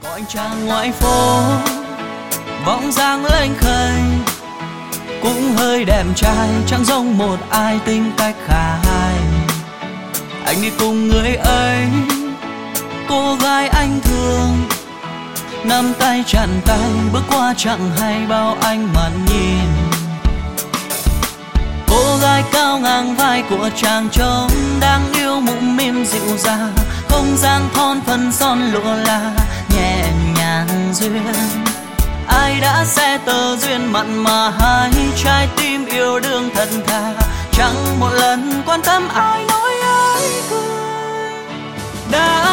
Có anh chàng ngoài phố bóng dáng lênh khênh, cũng hơi đẹp trai, chẳng giống một ai tính cách khai. Anh đi cùng người ấy, cô gái anh thương, nắm tay chặn tay bước qua chẳng hay bao ánh mắt nhìn. Cô gái cao ngang vai của chàng trông đáng yêu, mũm mĩm dịu dàng, không gian thon phần son lụa là nhẹ nhàng duyên. Ai đã sẽ tờ duyên mặn mà hai trái tim yêu đương thật thà, chẳng một lần quan tâm ai nói ai cười. Đã